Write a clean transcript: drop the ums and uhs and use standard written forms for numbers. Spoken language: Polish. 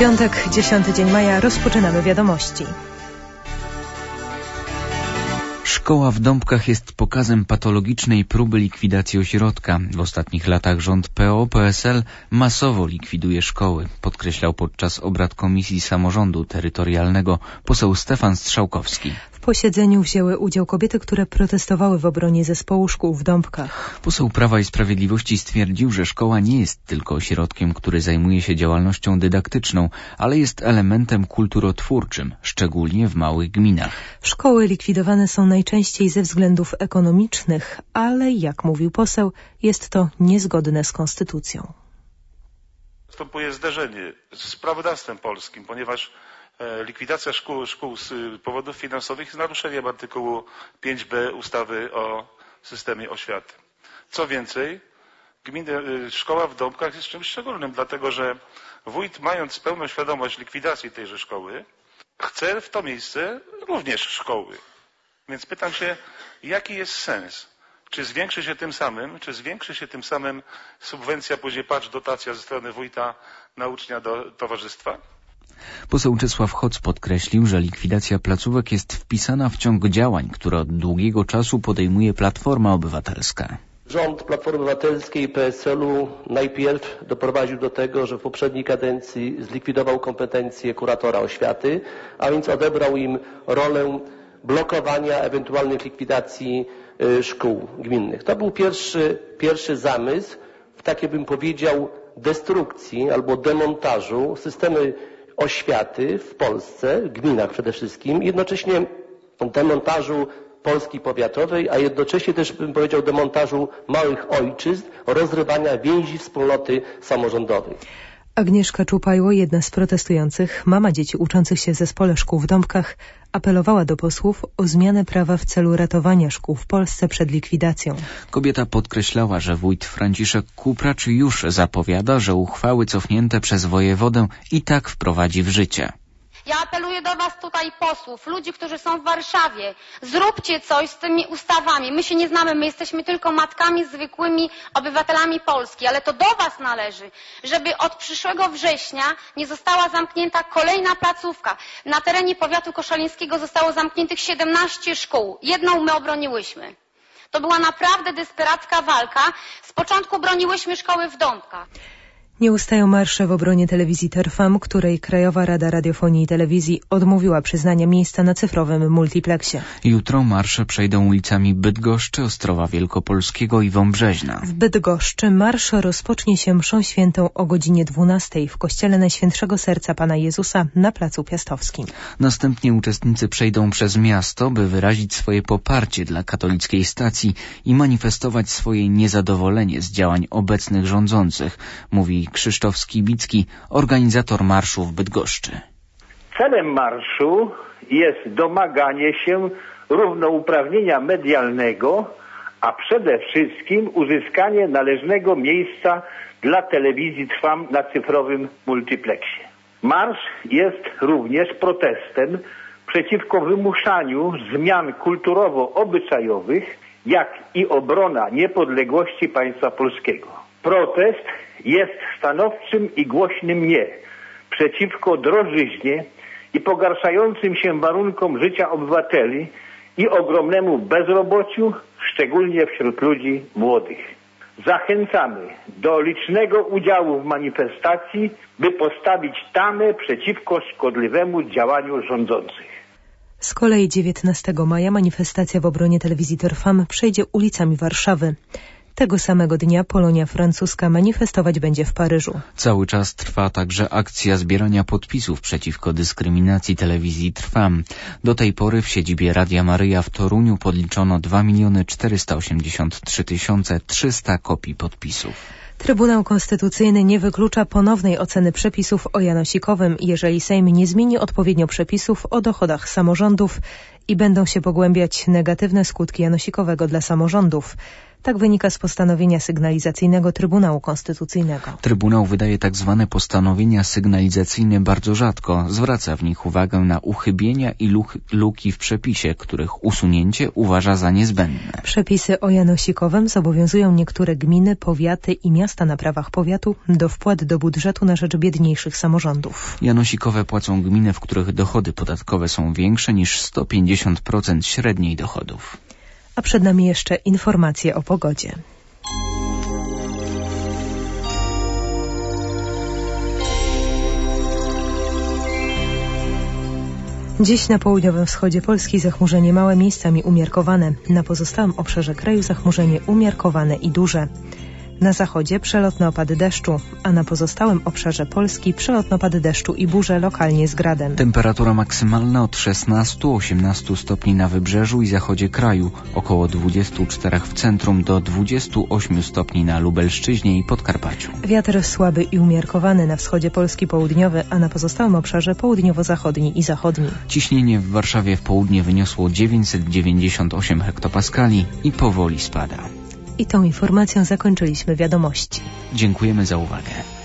Piątek, 10 dzień maja, rozpoczynamy wiadomości. Szkoła w Dąbkach jest pokazem patologicznej próby likwidacji ośrodka. W ostatnich latach rząd PO-PSL masowo likwiduje szkoły, podkreślał podczas obrad Komisji Samorządu Terytorialnego poseł Stefan Strzałkowski. W posiedzeniu wzięły udział kobiety, które protestowały w obronie zespołu szkół w Dąbkach. Poseł Prawa i Sprawiedliwości stwierdził, że szkoła nie jest tylko ośrodkiem, który zajmuje się działalnością dydaktyczną, ale jest elementem kulturotwórczym, szczególnie w małych gminach. Szkoły likwidowane są najczęściej ze względów ekonomicznych, ale jak mówił poseł, jest to niezgodne z konstytucją. Następuje zderzenie z prawodawstwem polskim, ponieważ likwidacja szkół z powodów finansowych jest naruszeniem artykułu 5b ustawy o systemie oświaty. Co więcej, szkoła w Dąbkach jest czymś szczególnym, dlatego że wójt, mając pełną świadomość likwidacji tejże szkoły, chce w to miejsce również szkoły. Więc pytam się, jaki jest sens? Czy zwiększy się tym samym subwencja, później dotacja ze strony wójta na ucznia do towarzystwa? Poseł Czesław Hoc podkreślił, że likwidacja placówek jest wpisana w ciąg działań, które od długiego czasu podejmuje Platforma Obywatelska. Rząd Platformy Obywatelskiej i PSL-u najpierw doprowadził do tego, że w poprzedniej kadencji zlikwidował kompetencje kuratora oświaty, a więc odebrał im rolę blokowania ewentualnych likwidacji szkół gminnych. To był pierwszy zamysł w takiej, bym powiedział, destrukcji albo demontażu systemu oświaty w Polsce, w gminach przede wszystkim, jednocześnie demontażu Polski powiatowej, a jednocześnie też, bym powiedział, demontażu małych ojczyzn, rozrywania więzi wspólnoty samorządowej. Agnieszka Czupajło, jedna z protestujących, mama dzieci uczących się w zespole szkół w Dąbkach, apelowała do posłów o zmianę prawa w celu ratowania szkół w Polsce przed likwidacją. Kobieta podkreślała, że wójt Franciszek Kupracz już zapowiada, że uchwały cofnięte przez wojewodę i tak wprowadzi w życie. Ja apeluję do was tutaj posłów, ludzi, którzy są w Warszawie. Zróbcie coś z tymi ustawami. My się nie znamy, my jesteśmy tylko matkami, zwykłymi obywatelami Polski, ale to do was należy, żeby od przyszłego września nie została zamknięta kolejna placówka. Na terenie powiatu koszalińskiego zostało zamkniętych 17 szkół. Jedną my obroniłyśmy. To była naprawdę desperacka walka. Z początku broniłyśmy szkoły w Dąbkach. Nie ustają marsze w obronie telewizji Terfam, której Krajowa Rada Radiofonii i Telewizji odmówiła przyznania miejsca na cyfrowym multipleksie. Jutro marsze przejdą ulicami Bydgoszczy, Ostrowa Wielkopolskiego i Wąbrzeźna. W Bydgoszczy marsz rozpocznie się mszą świętą o godzinie 12 w kościele Najświętszego Serca Pana Jezusa na Placu Piastowskim. Następnie uczestnicy przejdą przez miasto, by wyrazić swoje poparcie dla katolickiej stacji i manifestować swoje niezadowolenie z działań obecnych rządzących, mówi Krzysztof Skibicki, organizator marszu w Bydgoszczy. Celem marszu jest domaganie się równouprawnienia medialnego, a przede wszystkim uzyskanie należnego miejsca dla telewizji Trwam na cyfrowym multipleksie. Marsz jest również protestem przeciwko wymuszaniu zmian kulturowo-obyczajowych, jak i obrona niepodległości państwa polskiego. Protest jest stanowczym i głośnym nie przeciwko drożyźnie i pogarszającym się warunkom życia obywateli i ogromnemu bezrobociu, szczególnie wśród ludzi młodych. Zachęcamy do licznego udziału w manifestacji, by postawić tamę przeciwko szkodliwemu działaniu rządzących. Z kolei 19 maja manifestacja w obronie telewizji Terfam przejdzie ulicami Warszawy. Tego samego dnia Polonia francuska manifestować będzie w Paryżu. Cały czas trwa także akcja zbierania podpisów przeciwko dyskryminacji telewizji Trwam. Do tej pory w siedzibie Radia Maryja w Toruniu podliczono 2 483 300 kopii podpisów. Trybunał Konstytucyjny nie wyklucza ponownej oceny przepisów o janosikowym, jeżeli Sejm nie zmieni odpowiednio przepisów o dochodach samorządów i będą się pogłębiać negatywne skutki janosikowego dla samorządów. Tak wynika z postanowienia sygnalizacyjnego Trybunału Konstytucyjnego. Trybunał wydaje tak zwane postanowienia sygnalizacyjne bardzo rzadko. Zwraca w nich uwagę na uchybienia i luki w przepisie, których usunięcie uważa za niezbędne. Przepisy o janosikowym zobowiązują niektóre gminy, powiaty i miasta na prawach powiatu do wpłat do budżetu na rzecz biedniejszych samorządów. Janosikowe płacą gminy, w których dochody podatkowe są większe niż 150% średniej dochodów. A przed nami jeszcze informacje o pogodzie. Dziś na południowym wschodzie Polski zachmurzenie małe, miejscami umiarkowane. Na pozostałym obszarze kraju zachmurzenie umiarkowane i duże. Na zachodzie przelotne opady deszczu, a na pozostałym obszarze Polski przelotne opady deszczu i burze lokalnie z gradem. Temperatura maksymalna od 16-18 stopni na wybrzeżu i zachodzie kraju, około 24 w centrum do 28 stopni na Lubelszczyźnie i Podkarpaciu. Wiatr słaby i umiarkowany na wschodzie Polski południowy, a na pozostałym obszarze południowo-zachodni i zachodni. Ciśnienie w Warszawie w południe wyniosło 998 hektopaskali i powoli spada. I tą informacją zakończyliśmy wiadomości. Dziękujemy za uwagę.